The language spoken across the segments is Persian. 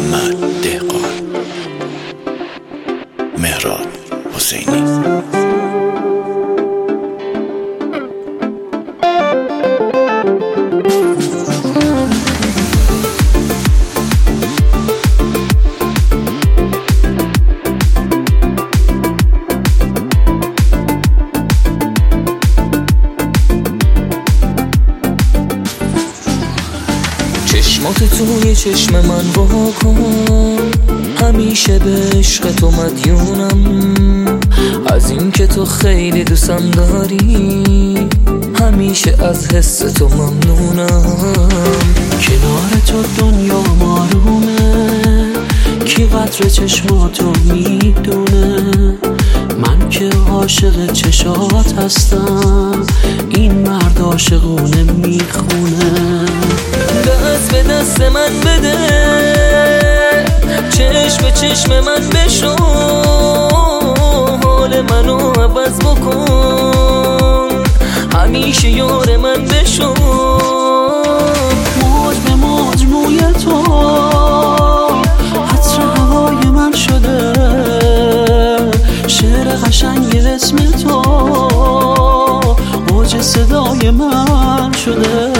محمد دهقان، مهراد حسینی. چشمات توی چشم من واکن، همیشه به عشق تو مدیونم. از این که تو خیلی دوستم داری، همیشه از حس تو ممنونم. کنار تو دنیا مارومه، کی قدر چشماتو میدونه. من که عاشق چشات هستم، این مرد عاشقونه میخونه. دست به دست من بده، چشم به چشم من بشو، حال منو عوض بکن، همیشه یار من بشو. موج به موج موی تو عطر هوای من شده، شعر قشنگ اسم تو اوج صدای من شده.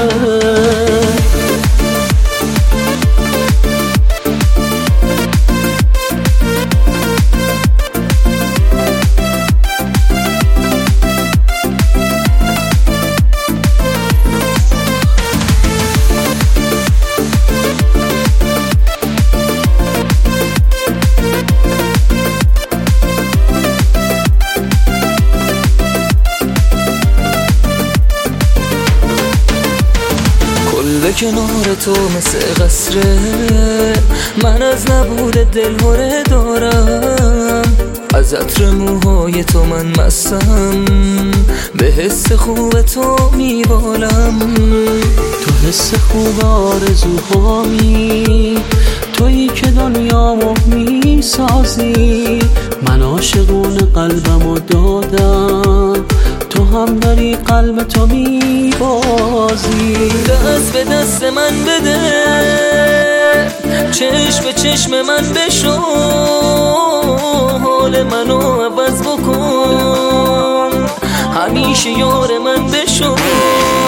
به کنار تو مثل قصره، من از نبود دلهره دارم. از عطر موهای تو من مستم، به حس خوب تو میبالم. تو حس خوب آرزوهامی، تویی که دنیامو میسازی. من عاشقون قلبمو دادم، تو هم داری قلب تو میبازی. دست به دست من بده، چشم به چشم من بشو، حال منو عوض بکن، همیشه یار من بشو.